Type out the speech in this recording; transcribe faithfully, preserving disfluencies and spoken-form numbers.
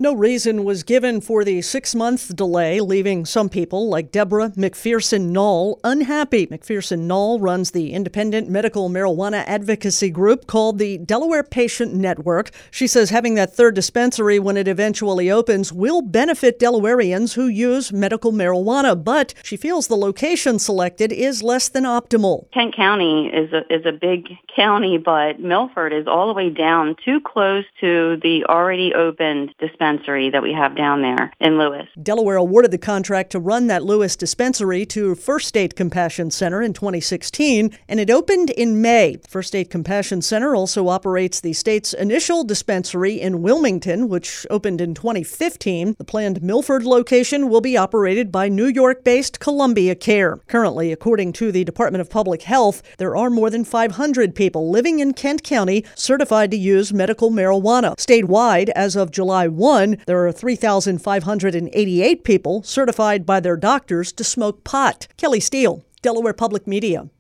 No reason was given for the six-month delay, leaving some people like Deborah McPherson Knoll unhappy. McPherson Knoll runs the independent medical marijuana advocacy group called the Delaware Patient Network. She says having that third dispensary when it eventually opens will benefit Delawareans who use medical marijuana, but she feels the location selected is less than optimal. Kent County is a, is a big county, but Milford is all the way down too close to the already opened dispensary that we have down there in Lewis. Delaware awarded the contract to run that Lewis dispensary to First State Compassion Center in twenty sixteen, and it opened in May. First State Compassion Center also operates the state's initial dispensary in Wilmington, which opened in twenty fifteen. The planned Milford location will be operated by New York-based Columbia Care. Currently, according to the Department of Public Health, there are more than five hundred people living in Kent County certified to use medical marijuana. Statewide, as of July first, there are three thousand five hundred eighty-eight people certified by their doctors to smoke pot. Kelly Steele, Delaware Public Media.